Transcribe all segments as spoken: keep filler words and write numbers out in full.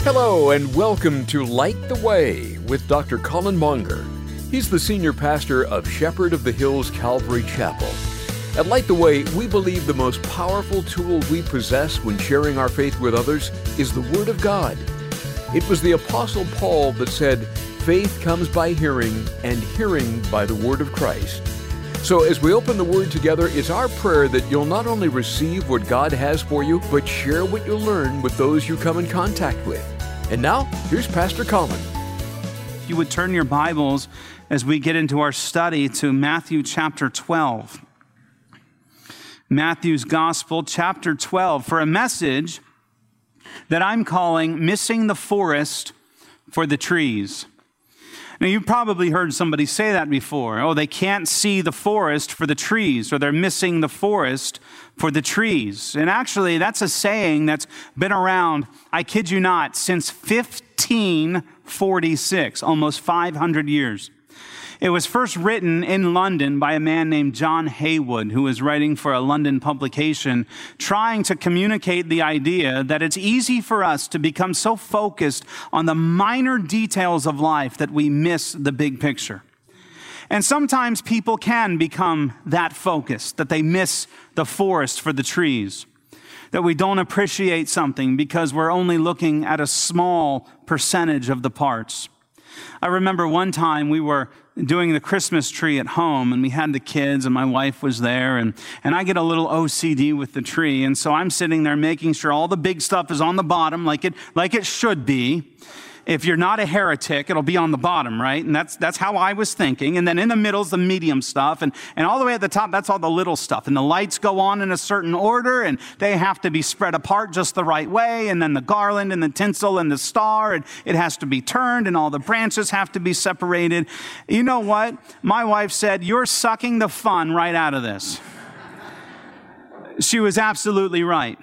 Hello and welcome to Light the Way with Doctor Colin Monger. He's the senior pastor of Shepherd of the Hills Calvary Chapel. At Light the Way, we believe the most powerful tool we possess when sharing our faith with others is the Word of God. It was the Apostle Paul that said, "Faith comes by hearing, and hearing by the Word of Christ." So as we open the Word together, it's our prayer that you'll not only receive what God has for you, but share what you learn with those you come in contact with. And now, here's Pastor Colin. If you would turn your Bibles as we get into our study to Matthew chapter twelve. Matthew's Gospel, chapter twelve, for a message that I'm calling Missing the Forest for the Trees. Now, you've probably heard somebody say that before. Oh, they can't see the forest for the trees, or they're missing the forest for the trees. And actually, that's a saying that's been around, I kid you not, since fifteen forty-six, almost five hundred years. It was first written in London by a man named John Haywood, who was writing for a London publication, trying to communicate the idea that it's easy for us to become so focused on the minor details of life that we miss the big picture. And sometimes people can become that focused, that they miss the forest for the trees, that we don't appreciate something because we're only looking at a small percentage of the parts. I remember one time we were doing the Christmas tree at home, and we had the kids, and my wife was there, and, and I get a little O C D with the tree, and so I'm sitting there making sure all the big stuff is on the bottom like it like it should be. If you're not a heretic, it'll be on the bottom, right? And that's that's how I was thinking. And then in the middle's the medium stuff, and, and all the way at the top, that's all the little stuff. And the lights go on in a certain order, and they have to be spread apart just the right way. And then the garland and the tinsel and the star, and it has to be turned, and all the branches have to be separated. You know what? My wife said, "You're sucking the fun right out of this." She was absolutely right.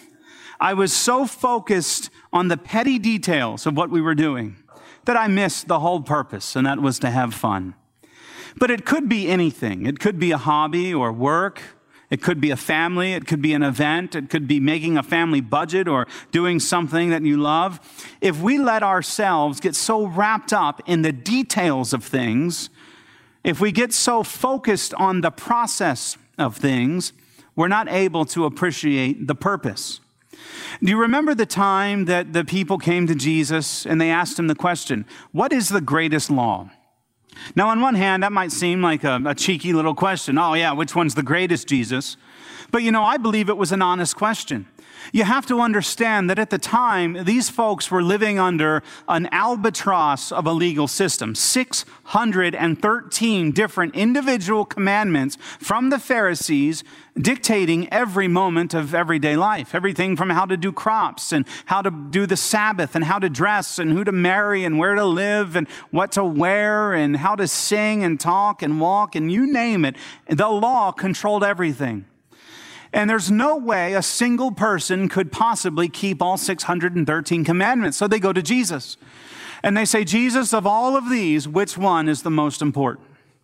I was so focused on the petty details of what we were doing that I missed the whole purpose, and that was to have fun. But it could be anything. It could be a hobby or work. It could be a family. It could be an event. It could be making a family budget or doing something that you love. If we let ourselves get so wrapped up in the details of things, if we get so focused on the process of things, we're not able to appreciate the purpose. Do you remember the time that the people came to Jesus and they asked him the question, what is the greatest law? Now, on one hand, that might seem like a, a cheeky little question. Oh, yeah, which one's the greatest, Jesus? But, you know, I believe it was an honest question. You have to understand that at the time, these folks were living under an albatross of a legal system. six hundred thirteen different individual commandments from the Pharisees dictating every moment of everyday life. Everything from how to do crops and how to do the Sabbath and how to dress and who to marry and where to live and what to wear and how to sing and talk and walk and you name it. The law controlled everything. And there's no way a single person could possibly keep all six hundred thirteen commandments. So they go to Jesus. And they say, Jesus, of all of these, which one is the most important?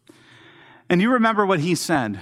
And you remember what he said.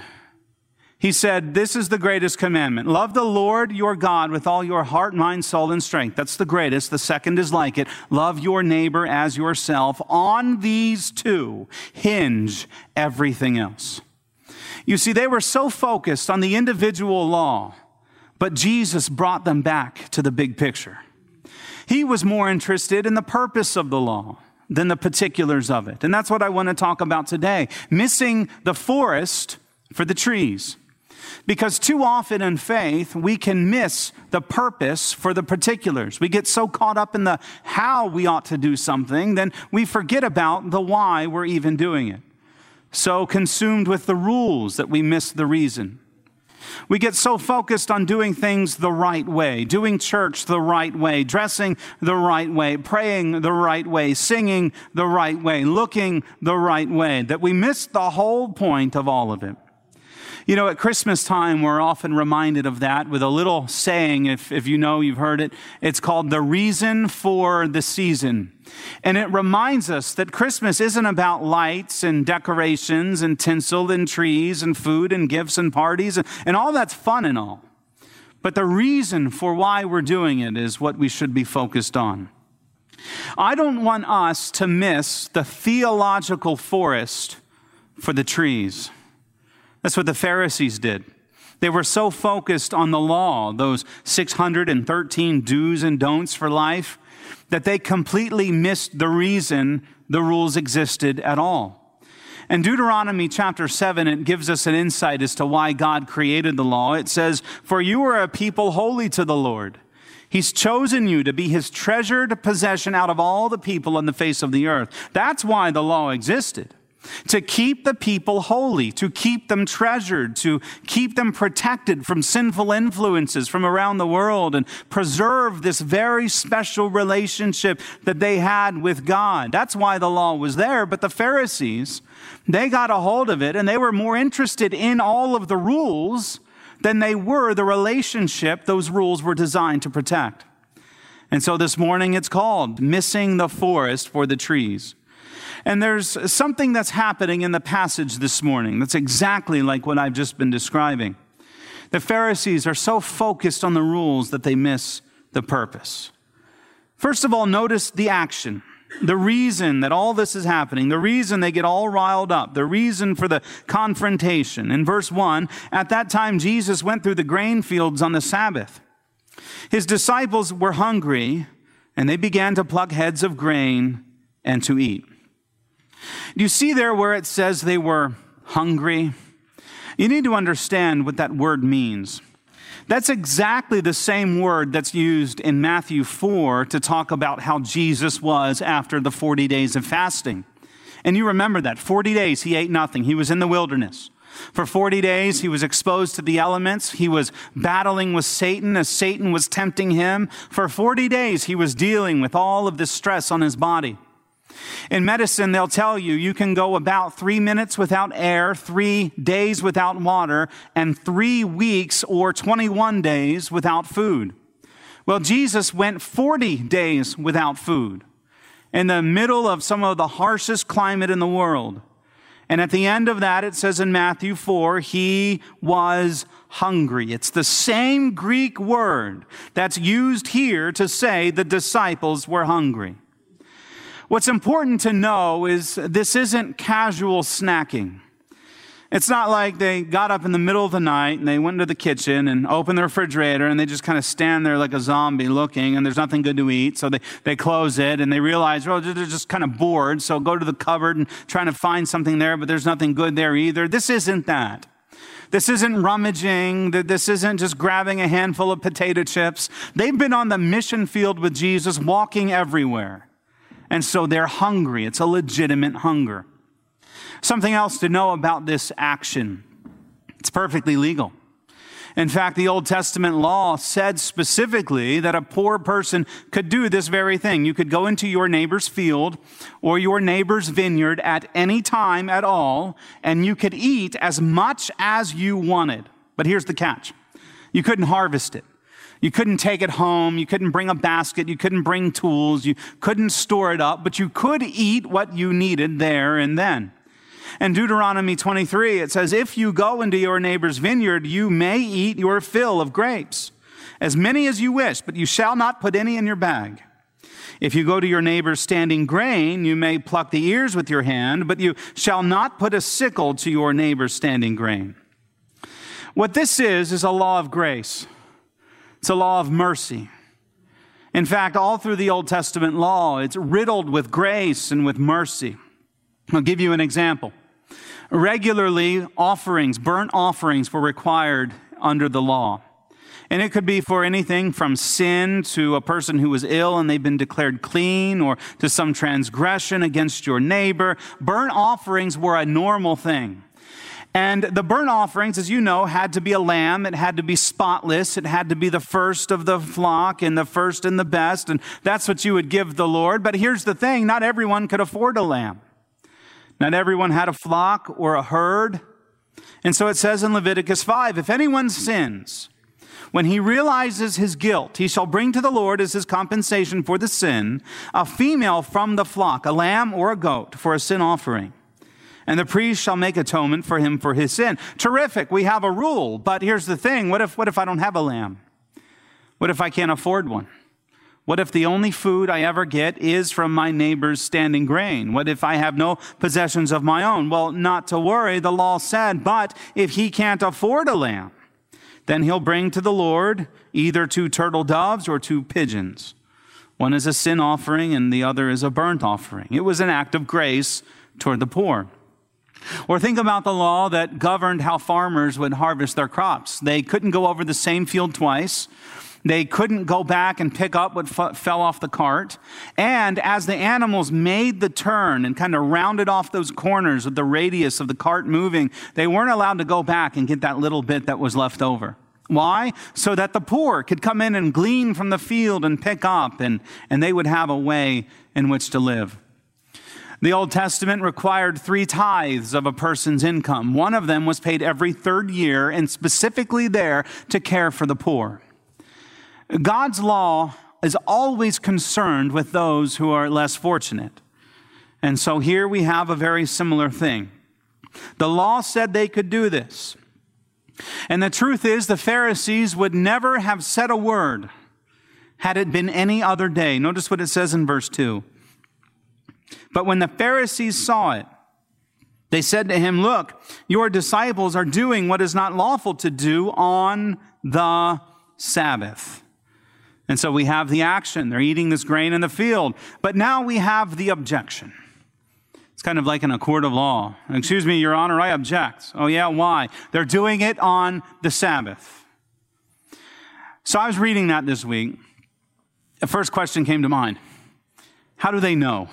He said, this is the greatest commandment. Love the Lord your God with all your heart, mind, soul, and strength. That's the greatest. The second is like it. Love your neighbor as yourself. On these two hinge everything else. You see, they were so focused on the individual law, but Jesus brought them back to the big picture. He was more interested in the purpose of the law than the particulars of it. And that's what I want to talk about today. Missing the forest for the trees. Because too often in faith, we can miss the purpose for the particulars. We get so caught up in the how we ought to do something, then we forget about the why we're even doing it. So consumed with the rules that we miss the reason. We get so focused on doing things the right way, doing church the right way, dressing the right way, praying the right way, singing the right way, looking the right way, that we miss the whole point of all of it. You know, at Christmas time, we're often reminded of that with a little saying, if, if you know, you've heard it. It's called the reason for the season. And it reminds us that Christmas isn't about lights and decorations and tinsel and trees and food and gifts and parties and, and all that's fun and all. But the reason for why we're doing it is what we should be focused on. I don't want us to miss the theological forest for the trees. That's what the Pharisees did. They were so focused on the law, those six hundred thirteen do's and don'ts for life, that they completely missed the reason the rules existed at all. In Deuteronomy chapter seven, it gives us an insight as to why God created the law. It says, "For you are a people holy to the Lord. He's chosen you to be his treasured possession out of all the people on the face of the earth." That's why the law existed. To keep the people holy, to keep them treasured, to keep them protected from sinful influences from around the world, and preserve this very special relationship that they had with God. That's why the law was there. But the Pharisees, they got a hold of it, and they were more interested in all of the rules than they were the relationship those rules were designed to protect. And so this morning it's called Missing the Forest for the Trees. And there's something that's happening in the passage this morning that's exactly like what I've just been describing. The Pharisees are so focused on the rules that they miss the purpose. First of all, notice the action, the reason that all this is happening, the reason they get all riled up, the reason for the confrontation. In verse one, at that time Jesus went through the grain fields on the Sabbath. His disciples were hungry, and they began to pluck heads of grain and to eat. Do you see there where it says they were hungry? You need to understand what that word means. That's exactly the same word that's used in Matthew four to talk about how Jesus was after the forty days of fasting. And you remember that. forty days he ate nothing. He was in the wilderness. For forty days he was exposed to the elements. He was battling with Satan as Satan was tempting him. For forty days he was dealing with all of this stress on his body. In medicine, they'll tell you you can go about three minutes without air, three days without water, and three weeks or twenty-one days without food. Well, Jesus went forty days without food in the middle of some of the harshest climate in the world. And at the end of that, it says in Matthew four, he was hungry. It's the same Greek word that's used here to say the disciples were hungry. What's important to know is this isn't casual snacking. It's not like they got up in the middle of the night and they went into the kitchen and opened the refrigerator and they just kind of stand there like a zombie looking and there's nothing good to eat. So they, they close it and they realize, oh, they're just kind of bored. So go to the cupboard and trying to find something there, but there's nothing good there either. This isn't that. This isn't rummaging. This isn't just grabbing a handful of potato chips. They've been on the mission field with Jesus, walking everywhere. And so they're hungry. It's a legitimate hunger. Something else to know about this action. It's perfectly legal. In fact, the Old Testament law said specifically that a poor person could do this very thing. You could go into your neighbor's field or your neighbor's vineyard at any time at all, and you could eat as much as you wanted. But here's the catch. You couldn't harvest it. You couldn't take it home. You couldn't bring a basket. You couldn't bring tools. You couldn't store it up, but you could eat what you needed there and then. In Deuteronomy twenty-three, it says, if you go into your neighbor's vineyard, you may eat your fill of grapes, as many as you wish, but you shall not put any in your bag. If you go to your neighbor's standing grain, you may pluck the ears with your hand, but you shall not put a sickle to your neighbor's standing grain. What this is, is a law of grace. It's a law of mercy. In fact, all through the Old Testament law, it's riddled with grace and with mercy. I'll give you an example. Regularly, offerings, burnt offerings were required under the law. And it could be for anything from sin to a person who was ill and they've been declared clean, or to some transgression against your neighbor. Burnt offerings were a normal thing. And the burnt offerings, as you know, had to be a lamb. It had to be spotless. It had to be the first of the flock and the first and the best. And that's what you would give the Lord. But here's the thing. Not everyone could afford a lamb. Not everyone had a flock or a herd. And so it says in Leviticus five, if anyone sins, when he realizes his guilt, he shall bring to the Lord as his compensation for the sin a female from the flock, a lamb or a goat, for a sin offering. And the priest shall make atonement for him for his sin. Terrific. We have a rule. But here's the thing. What if, what if I don't have a lamb? What if I can't afford one? What if the only food I ever get is from my neighbor's standing grain? What if I have no possessions of my own? Well, not to worry, the law said, but if he can't afford a lamb, then he'll bring to the Lord either two turtle doves or two pigeons. One is a sin offering and the other is a burnt offering. It was an act of grace toward the poor. Or think about the law that governed how farmers would harvest their crops. They couldn't go over the same field twice. They couldn't go back and pick up what f- fell off the cart. And as the animals made the turn and kind of rounded off those corners with the radius of the cart moving, they weren't allowed to go back and get that little bit that was left over. Why? So that the poor could come in and glean from the field and pick up, and, and they would have a way in which to live. The Old Testament required three tithes of a person's income. One of them was paid every third year and specifically there to care for the poor. God's law is always concerned with those who are less fortunate. And so here we have a very similar thing. The law said they could do this. And the truth is, the Pharisees would never have said a word had it been any other day. Notice what it says in verse two. But when the Pharisees saw it, they said to him, "Look, your disciples are doing what is not lawful to do on the Sabbath." And so we have the action. They're eating this grain in the field. But now we have the objection. It's kind of like in a court of law. "Excuse me, Your Honor, I object." "Oh yeah, why?" "They're doing it on the Sabbath." So I was reading that this week. The first question came to mind. How do they know?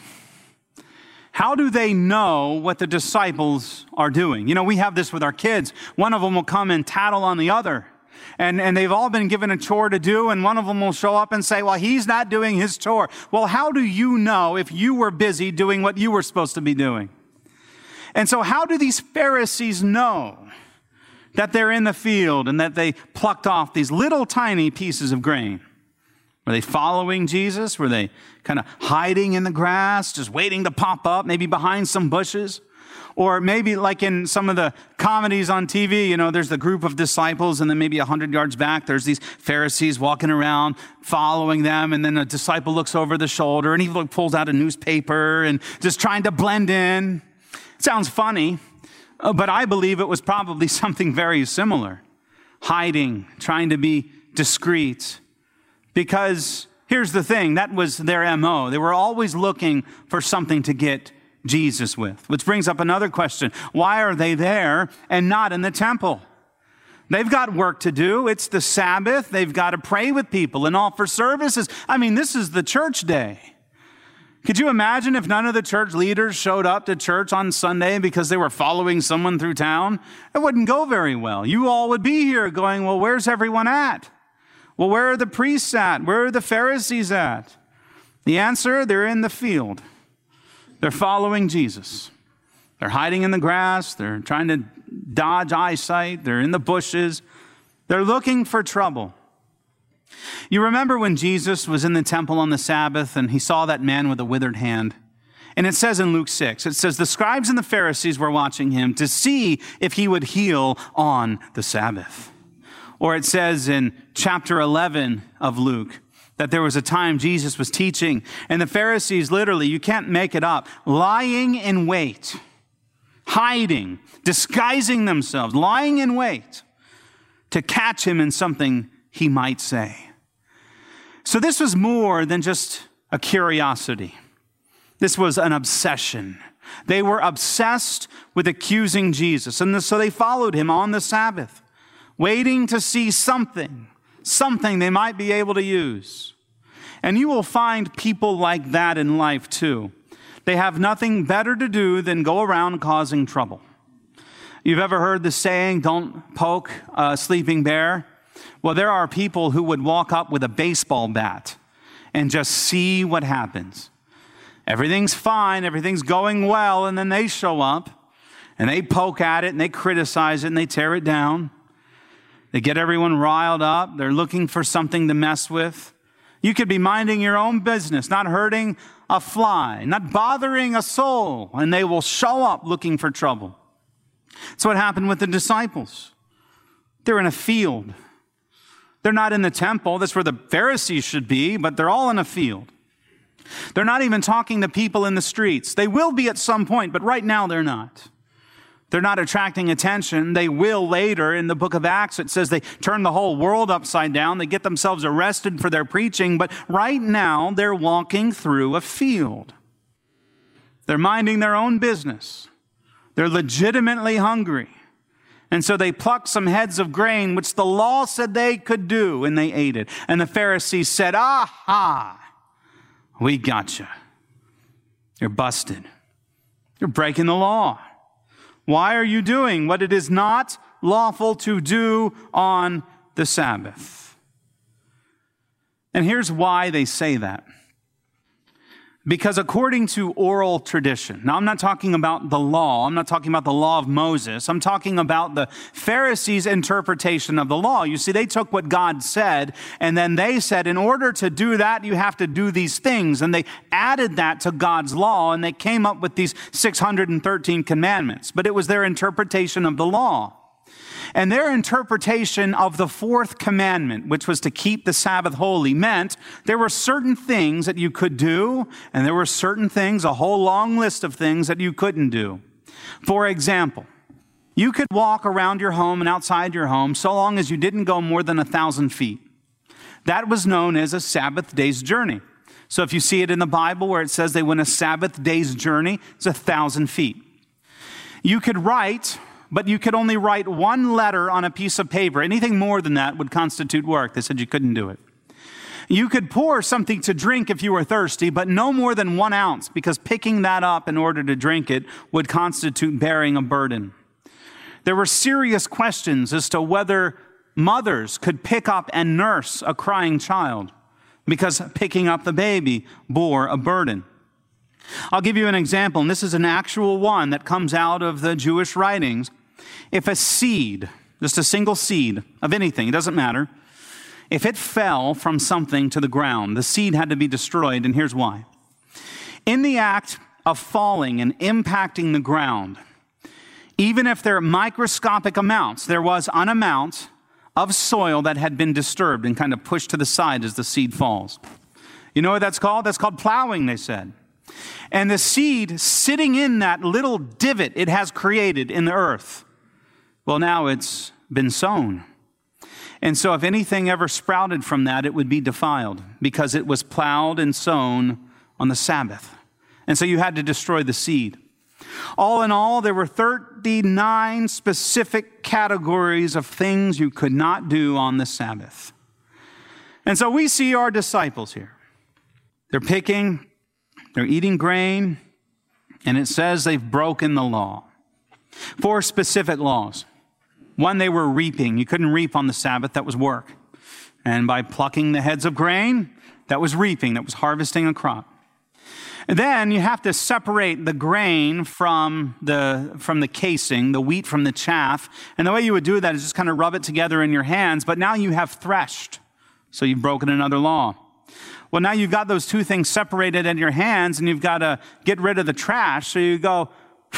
How do they know what the disciples are doing? You know, we have this with our kids. One of them will come and tattle on the other. And, and they've all been given a chore to do, and one of them will show up and say, "Well, he's not doing his chore." Well, how do you know if you were busy doing what you were supposed to be doing? And so how do these Pharisees know that they're in the field and that they plucked off these little tiny pieces of grain? Were they following Jesus? Were they kind of hiding in the grass, just waiting to pop up, maybe behind some bushes? Or maybe like in some of the comedies on T V, you know, there's the group of disciples, and then maybe a hundred yards back, there's these Pharisees walking around following them. And then a disciple looks over the shoulder and he pulls out a newspaper and just trying to blend in. It sounds funny, but I believe it was probably something very similar. Hiding, trying to be discreet. Because here's the thing, that was their M O. They were always looking for something to get Jesus with. Which brings up another question. Why are they there and not in the temple? They've got work to do. It's the Sabbath. They've got to pray with people and offer services. I mean, this is the church day. Could you imagine if none of the church leaders showed up to church on Sunday because they were following someone through town? It wouldn't go very well. You all would be here going, "Well, where's everyone at? Well, where are the priests at? Where are the Pharisees at?" The answer, they're in the field. They're following Jesus. They're hiding in the grass. They're trying to dodge eyesight. They're in the bushes. They're looking for trouble. You remember when Jesus was in the temple on the Sabbath and he saw that man with a withered hand? And it says in Luke six, it says, the scribes and the Pharisees were watching him to see if he would heal on the Sabbath. Or it says in chapter eleven of Luke, that there was a time Jesus was teaching, and the Pharisees literally, you can't make it up, lying in wait, hiding, disguising themselves, lying in wait to catch him in something he might say. So this was more than just a curiosity. This was an obsession. They were obsessed with accusing Jesus, and so they followed him on the Sabbath, waiting to see something, something they might be able to use. And you will find people like that in life too. They have nothing better to do than go around causing trouble. You've ever heard the saying, "Don't poke a sleeping bear"? Well, there are people who would walk up with a baseball bat and just see what happens. Everything's fine, everything's going well, and then they show up and they poke at it and they criticize it and they tear it down. They get everyone riled up. They're looking for something to mess with. You could be minding your own business, not hurting a fly, not bothering a soul, and they will show up looking for trouble. That's what happened with the disciples. They're in a field. They're not in the temple. That's where the Pharisees should be, but they're all in a field. They're not even talking to people in the streets. They will be at some point, but right now they're not. They're not attracting attention. They will later. In the book of Acts, it says they turn the whole world upside down. They get themselves arrested for their preaching, but right now they're walking through a field. They're minding their own business. They're legitimately hungry. And so they plucked some heads of grain, which the law said they could do, and they ate it. And the Pharisees said, aha, we got you. You're busted. You're breaking the law. Why are you doing what it is not lawful to do on the Sabbath? And here's why they say that. Because according to oral tradition, now I'm not talking about the law, I'm not talking about the law of Moses, I'm talking about the Pharisees' interpretation of the law. You see, they took what God said, and then they said, in order to do that, you have to do these things. And they added that to God's law, and they came up with these six hundred thirteen commandments. But it was their interpretation of the law. And their interpretation of the fourth commandment, which was to keep the Sabbath holy, meant there were certain things that you could do, and there were certain things, a whole long list of things that you couldn't do. For example, you could walk around your home and outside your home so long as you didn't go more than a thousand feet. That was known as a Sabbath day's journey. So if you see it in the Bible where it says they went a Sabbath day's journey, it's a thousand feet. You could write, but you could only write one letter on a piece of paper. Anything more than that would constitute work. They said you couldn't do it. You could pour something to drink if you were thirsty, but no more than one ounce, because picking that up in order to drink it would constitute bearing a burden. There were serious questions as to whether mothers could pick up and nurse a crying child, because picking up the baby bore a burden. I'll give you an example, and this is an actual one that comes out of the Jewish writings. If a seed, just a single seed of anything, it doesn't matter, if it fell from something to the ground, the seed had to be destroyed, and here's why. In the act of falling and impacting the ground, even if there are microscopic amounts, there was an amount of soil that had been disturbed and kind of pushed to the side as the seed falls. You know what that's called? That's called plowing, they said. And the seed sitting in that little divot it has created in the earth, well, now it's been sown. And so if anything ever sprouted from that, it would be defiled because it was plowed and sown on the Sabbath. And so you had to destroy the seed. All in all, there were thirty-nine specific categories of things you could not do on the Sabbath. And so we see our disciples here. They're picking, they're eating grain, and it says they've broken the law. Four specific laws. One, they were reaping. You couldn't reap on the Sabbath. That was work. And by plucking the heads of grain, that was reaping. That was harvesting a crop. And then you have to separate the grain from the, from the casing, the wheat from the chaff. And the way you would do that is just kind of rub it together in your hands. But now you have threshed. So you've broken another law. Well, now you've got those two things separated in your hands, and you've got to get rid of the trash. So you go,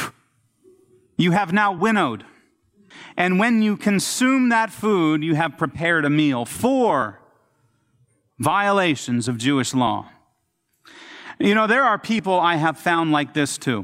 you have now winnowed. And when you consume that food, you have prepared a meal. Four violations of Jewish law. You know, there are people I have found like this too.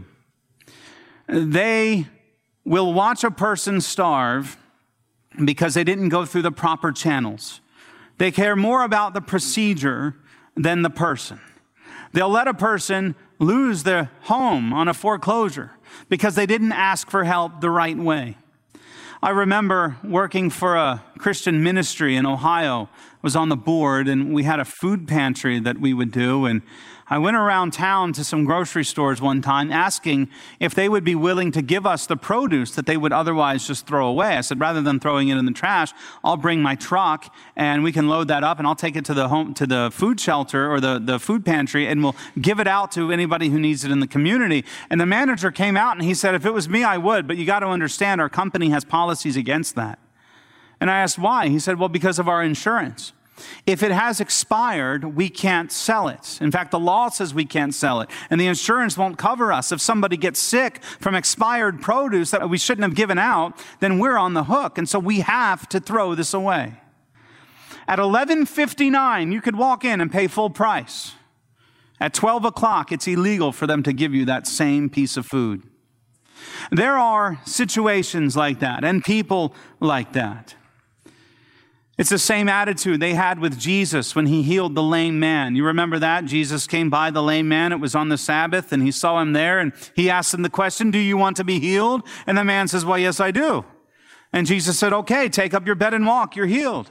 They will watch a person starve because they didn't go through the proper channels. They care more about the procedure than the person. They'll let a person lose their home on a foreclosure because they didn't ask for help the right way. I remember working for a Christian ministry in Ohio. I was on the board, and we had a food pantry that we would do, and I went around town to some grocery stores one time asking if they would be willing to give us the produce that they would otherwise just throw away. I said, rather than throwing it in the trash, I'll bring my truck and we can load that up and I'll take it to the home, to the food shelter or the, the food pantry, and we'll give it out to anybody who needs it in the community. And the manager came out and he said, if it was me, I would, but you got to understand our company has policies against that. And I asked why. He said, well, because of our insurance. If it has expired, we can't sell it. In fact, the law says we can't sell it, and the insurance won't cover us. If somebody gets sick from expired produce that we shouldn't have given out, then we're on the hook, and so we have to throw this away. At eleven fifty-nine, you could walk in and pay full price. At twelve o'clock, it's illegal for them to give you that same piece of food. There are situations like that and people like that. It's the same attitude they had with Jesus when he healed the lame man. You remember that? Jesus came by the lame man. It was on the Sabbath, and he saw him there, and he asked him the question, do you want to be healed? And the man says, well, yes, I do. And Jesus said, okay, take up your bed and walk. You're healed.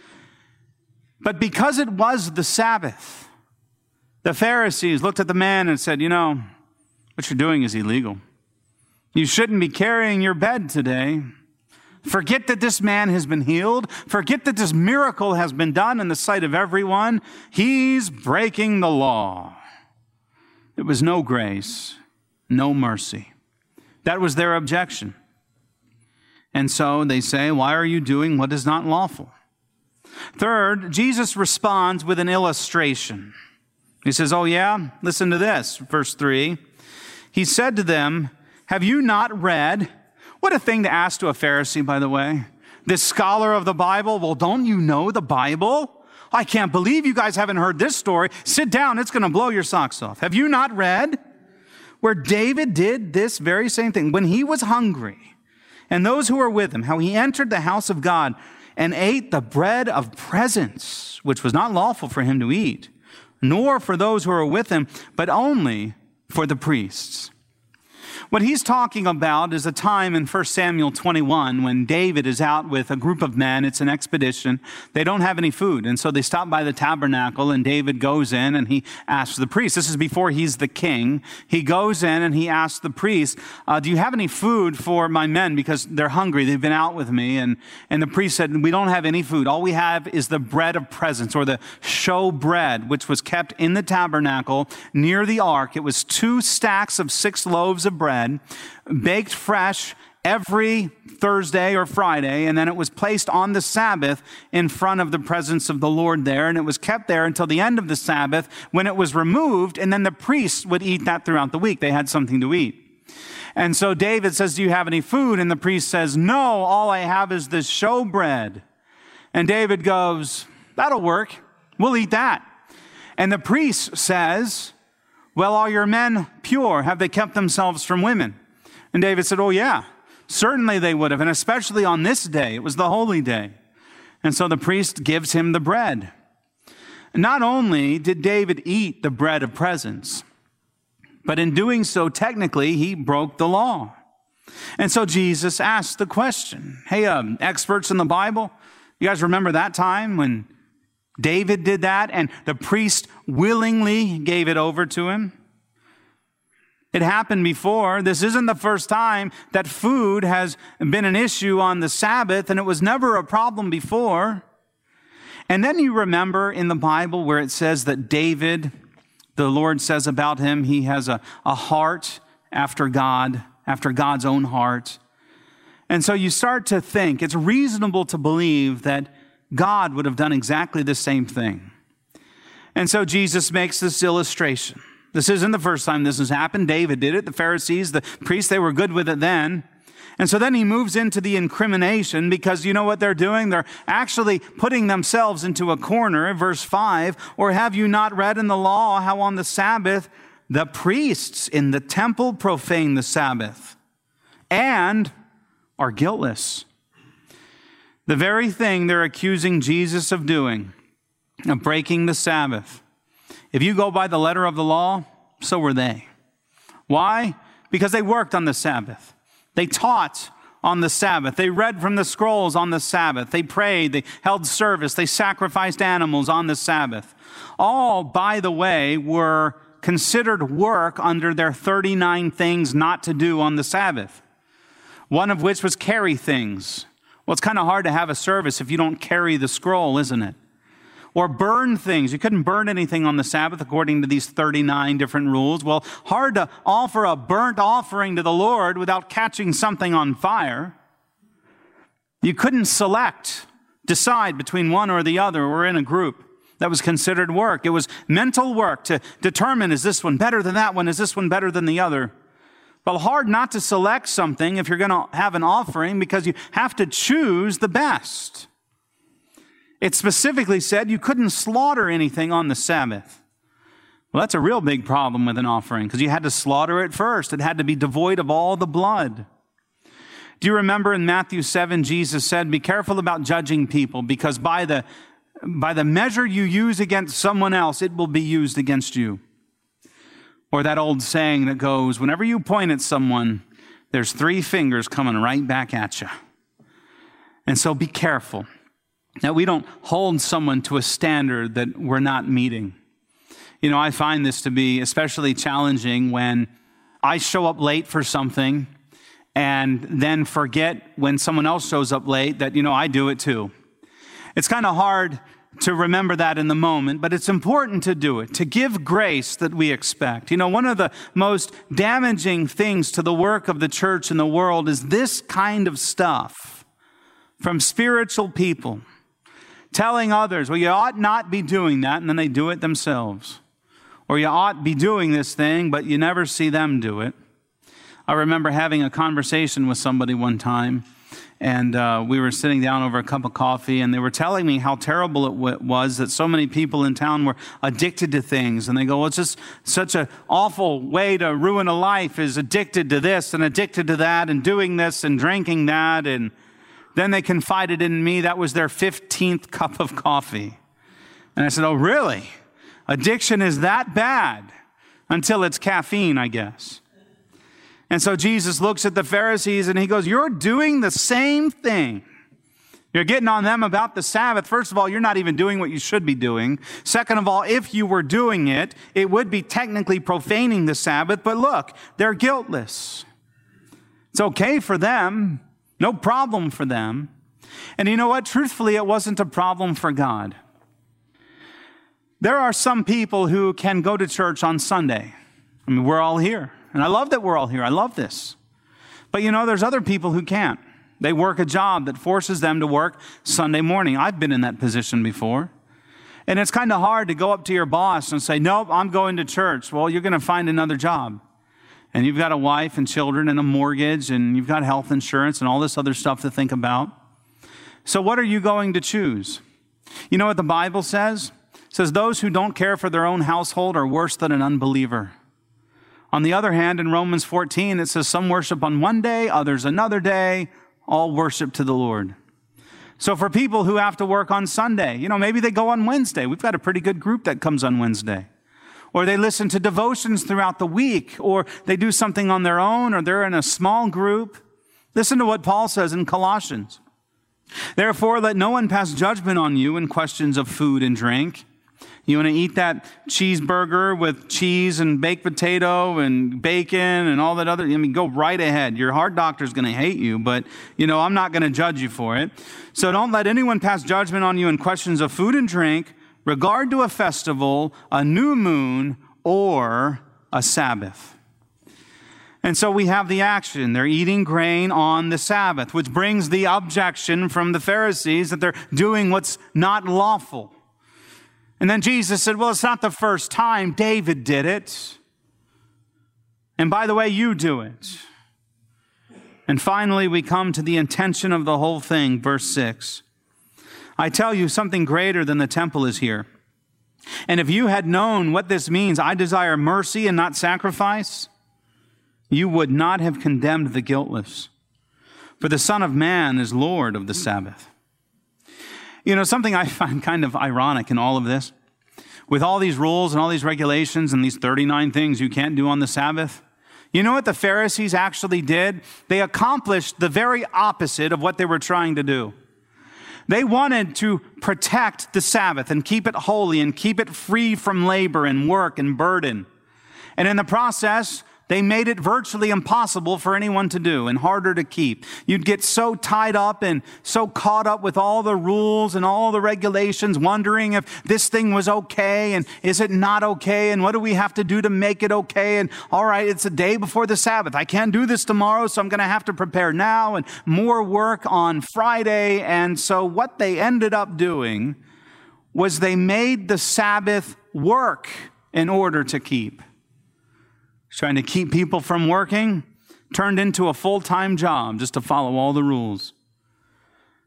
But because it was the Sabbath, the Pharisees looked at the man and said, you know, what you're doing is illegal. You shouldn't be carrying your bed today. Forget that this man has been healed. Forget that this miracle has been done in the sight of everyone. He's breaking the law. It was no grace, no mercy. That was their objection. And so they say, why are you doing what is not lawful? Third, Jesus responds with an illustration. He says, oh yeah, listen to this, verse three. He said to them, have you not read? What a thing to ask to a Pharisee, by the way. This scholar of the Bible, well, don't you know the Bible? I can't believe you guys haven't heard this story. Sit down, it's going to blow your socks off. Have you not read where David did this very same thing? When he was hungry, and those who were with him, how he entered the house of God and ate the bread of presence, which was not lawful for him to eat, nor for those who were with him, but only for the priests. What he's talking about is a time in First Samuel twenty-one when David is out with a group of men. It's an expedition. They don't have any food. And so they stop by the tabernacle, and David goes in and he asks the priest. This is before he's the king. He goes in and he asks the priest, uh, do you have any food for my men? Because they're hungry. They've been out with me. And, and the priest said, we don't have any food. All we have is the bread of presence, or the show bread, which was kept in the tabernacle near the ark. It was two stacks of six loaves of bread, baked fresh every Thursday or Friday, and then it was placed on the Sabbath in front of the presence of the Lord there, and it was kept there until the end of the Sabbath when it was removed, and then the priests would eat that throughout the week. They had something to eat. And so David says, do you have any food? And the priest says, no, all I have is this show bread. And David goes, that'll work. We'll eat that. And the priest says, well, are your men pure? Have they kept themselves from women? And David said, oh yeah, certainly they would have. And especially on this day, it was the holy day. And so the priest gives him the bread. Not only did David eat the bread of presence, but in doing so, technically, he broke the law. And so Jesus asked the question, hey, um, experts in the Bible, you guys remember that time when David did that and the priest willingly gave it over to him? It happened before. This isn't the first time that food has been an issue on the Sabbath, and it was never a problem before. And then you remember in the Bible where it says that David, the Lord says about him, he has a, a heart after God, after God's own heart. And so you start to think, it's reasonable to believe that God would have done exactly the same thing. And so Jesus makes this illustration. This isn't the first time this has happened. David did it. The Pharisees, the priests, they were good with it then. And so then he moves into the incrimination, because you know what they're doing? They're actually putting themselves into a corner. Verse five, or have you not read in the law how on the Sabbath the priests in the temple profane the Sabbath and are guiltless? The very thing they're accusing Jesus of doing, of breaking the Sabbath. If you go by the letter of the law, so were they. Why? Because they worked on the Sabbath. They taught on the Sabbath. They read from the scrolls on the Sabbath. They prayed. They held service. They sacrificed animals on the Sabbath. All, by the way, were considered work under their thirty-nine things not to do on the Sabbath. One of which was carry things. Well, it's kind of hard to have a service if you don't carry the scroll, isn't it? Or burn things. You couldn't burn anything on the Sabbath according to these thirty-nine different rules. Well, hard to offer a burnt offering to the Lord without catching something on fire. You couldn't select, decide between one or the other or in a group. That was considered work. It was mental work to determine, is this one better than that one? Is this one better than the other? Well, hard not to select something if you're going to have an offering, because you have to choose the best. It specifically said you couldn't slaughter anything on the Sabbath. Well, that's a real big problem with an offering because you had to slaughter it first. It had to be devoid of all the blood. Do you remember in Matthew seven, Jesus said, be careful about judging people because by the, by the measure you use against someone else, it will be used against you. Or that old saying that goes, whenever you point at someone, there's three fingers coming right back at you. And so be careful that we don't hold someone to a standard that we're not meeting. You know, I find this to be especially challenging when I show up late for something and then forget when someone else shows up late that, you know, I do it too. It's kind of hard to remember that in the moment, but it's important to do it, to give grace that we expect. You know, one of the most damaging things to the work of the church in the world is this kind of stuff from spiritual people telling others, well, you ought not be doing that, and then they do it themselves. Or you ought be doing this thing, but you never see them do it. I remember having a conversation with somebody one time, and uh, we were sitting down over a cup of coffee, and they were telling me how terrible it w- was that so many people in town were addicted to things. And they go, well, it's just such an awful way to ruin a life, is addicted to this and addicted to that and doing this and drinking that. And then they confided in me that was their fifteenth cup of coffee. And I said, oh, really? Addiction is that bad? Until it's caffeine, I guess. And so Jesus looks at the Pharisees and he goes, you're doing the same thing. You're getting on them about the Sabbath. First of all, you're not even doing what you should be doing. Second of all, if you were doing it, it would be technically profaning the Sabbath. But look, they're guiltless. It's okay for them. No problem for them. And you know what? Truthfully, it wasn't a problem for God. There are some people who can go to church on Sunday. I mean, we're all here. And I love that we're all here. I love this. But you know, there's other people who can't. They work a job that forces them to work Sunday morning. I've been in that position before. And it's kind of hard to go up to your boss and say, nope, I'm going to church. Well, you're going to find another job. And you've got a wife and children and a mortgage and you've got health insurance and all this other stuff to think about. So what are you going to choose? You know what the Bible says? It says those who don't care for their own household are worse than an unbeliever. On the other hand, in Romans fourteen, it says some worship on one day, others another day, all worship to the Lord. So for people who have to work on Sunday, you know, maybe they go on Wednesday. We've got a pretty good group that comes on Wednesday. Or they listen to devotions throughout the week, or they do something on their own, or they're in a small group. Listen to what Paul says in Colossians. Therefore, let no one pass judgment on you in questions of food and drink. You want to eat that cheeseburger with cheese and baked potato and bacon and all that other, I mean, go right ahead. Your heart doctor's going to hate you, but, you know, I'm not going to judge you for it. So don't let anyone pass judgment on you in questions of food and drink, regard to a festival, a new moon, or a Sabbath. And so we have the action. They're eating grain on the Sabbath, which brings the objection from the Pharisees that they're doing what's not lawful. And then Jesus said, well, it's not the first time. David did it. And by the way, you do it. And finally, we come to the intention of the whole thing, verse six. I tell you, something greater than the temple is here. And if you had known what this means, I desire mercy and not sacrifice, you would not have condemned the guiltless. For the Son of Man is Lord of the Sabbath. You know, something I find kind of ironic in all of this, with all these rules and all these regulations and these thirty-nine things you can't do on the Sabbath, you know what the Pharisees actually did? They accomplished the very opposite of what they were trying to do. They wanted to protect the Sabbath and keep it holy and keep it free from labor and work and burden. And in the process, they made it virtually impossible for anyone to do and harder to keep. You'd get so tied up and so caught up with all the rules and all the regulations, wondering if this thing was okay and is it not okay and what do we have to do to make it okay? And all right, it's a day before the Sabbath. I can't do this tomorrow, so I'm going to have to prepare now and more work on Friday. And so what they ended up doing was they made the Sabbath work in order to keep. Trying to keep people from working, turned into a full-time job just to follow all the rules.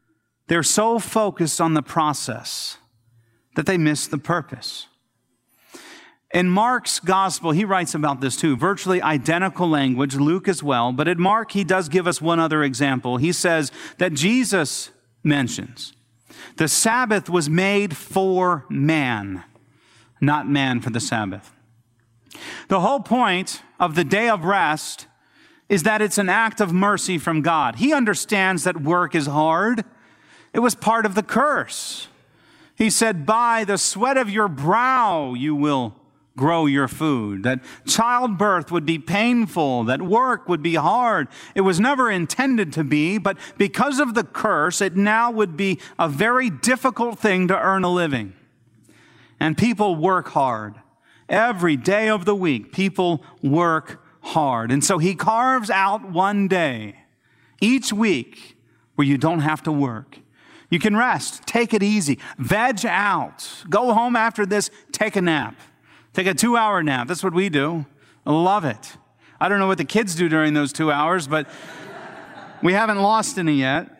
They're so focused on the process that they miss the purpose. In Mark's gospel, he writes about this too, virtually identical language, Luke as well. But in Mark, he does give us one other example. He says that Jesus mentions the Sabbath was made for man, not man for the Sabbath. The whole point of the day of rest is that it's an act of mercy from God. He understands that work is hard. It was part of the curse. He said, by the sweat of your brow you will grow your food, that childbirth would be painful, that work would be hard. It was never intended to be, but because of the curse, it now would be a very difficult thing to earn a living. And people work hard. Every day of the week, people work hard. And so he carves out one day each week where you don't have to work. You can rest, take it easy, veg out, go home after this, take a nap. Take a two-hour nap. That's what we do. I love it. I don't know what the kids do during those two hours, but we haven't lost any yet.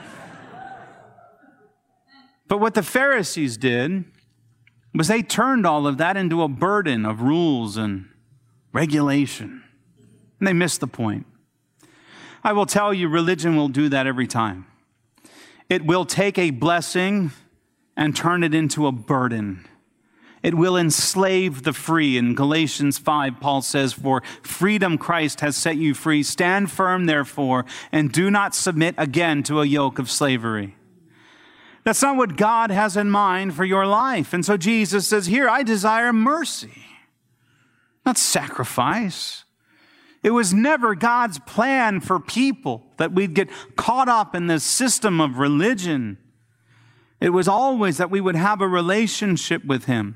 But what the Pharisees did was they turned all of that into a burden of rules and regulation. And they missed the point. I will tell you, religion will do that every time. It will take a blessing and turn it into a burden. It will enslave the free. In Galatians five, Paul says, for freedom Christ has set you free. Stand firm, therefore, and do not submit again to a yoke of slavery. That's not what God has in mind for your life. And so Jesus says, here, I desire mercy, not sacrifice. It was never God's plan for people that we'd get caught up in this system of religion. It was always that we would have a relationship with him.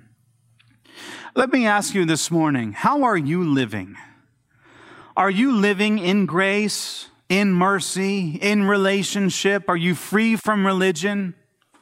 Let me ask you this morning, how are you living? Are you living in grace, in mercy, in relationship? Are you free from religion?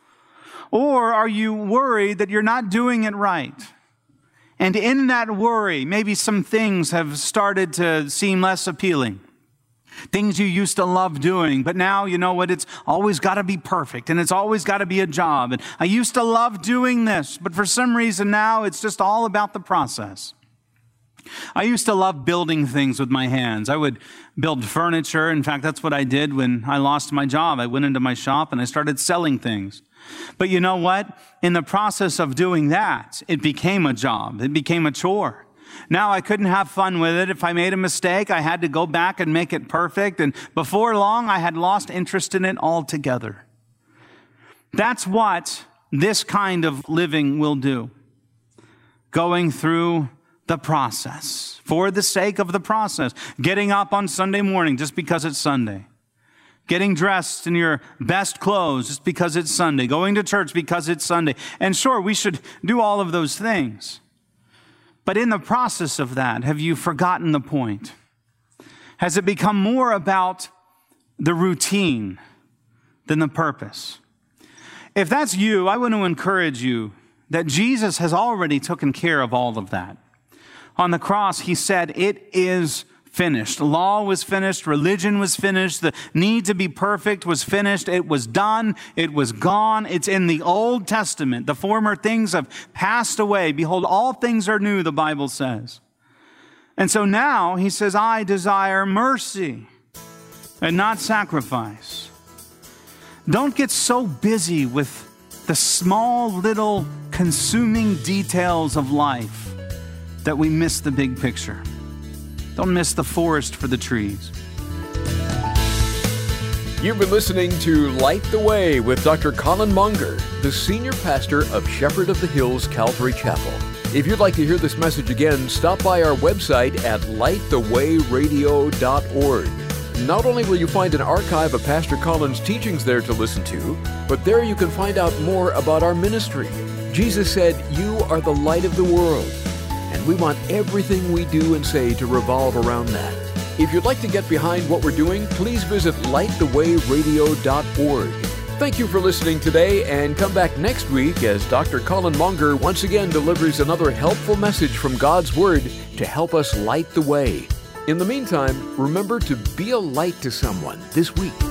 Or are you worried that you're not doing it right? And in that worry, maybe some things have started to seem less appealing. Things you used to love doing, but now, you know what, it's always got to be perfect, and it's always got to be a job. And I used to love doing this, but for some reason now it's just all about the process. I used to love building things with my hands. I would build furniture. In fact, that's what I did when I lost my job. I went into my shop and I started selling things. But you know what? In the process of doing that, it became a job. It became a chore. Now I couldn't have fun with it. If I made a mistake, I had to go back and make it perfect. And before long, I had lost interest in it altogether. That's what this kind of living will do. Going through the process for the sake of the process. Getting up on Sunday morning just because it's Sunday. Getting dressed in your best clothes just because it's Sunday. Going to church because it's Sunday. And sure, we should do all of those things. But in the process of that, have you forgotten the point? Has it become more about the routine than the purpose? If that's you, I want to encourage you that Jesus has already taken care of all of that. On the cross, he said, it is finished. Law was finished. Religion was finished. The need to be perfect was finished. It was done. It was gone. It's in the Old Testament. The former things have passed away. Behold, all things are new, the Bible says. And so now he says, I desire mercy and not sacrifice. Don't get so busy with the small little consuming details of life that we miss the big picture. Don't miss the forest for the trees. You've been listening to Light the Way with Doctor Colin Munger, the senior pastor of Shepherd of the Hills Calvary Chapel. If you'd like to hear this message again, stop by our website at light the way radio dot org. Not only will you find an archive of Pastor Colin's teachings there to listen to, but there you can find out more about our ministry. Jesus said, you are the light of the world. And we want everything we do and say to revolve around that. If you'd like to get behind what we're doing, please visit light the way radio dot org. Thank you for listening today, and come back next week as Doctor Colin Munger once again delivers another helpful message from God's Word to help us light the way. In the meantime, remember to be a light to someone this week.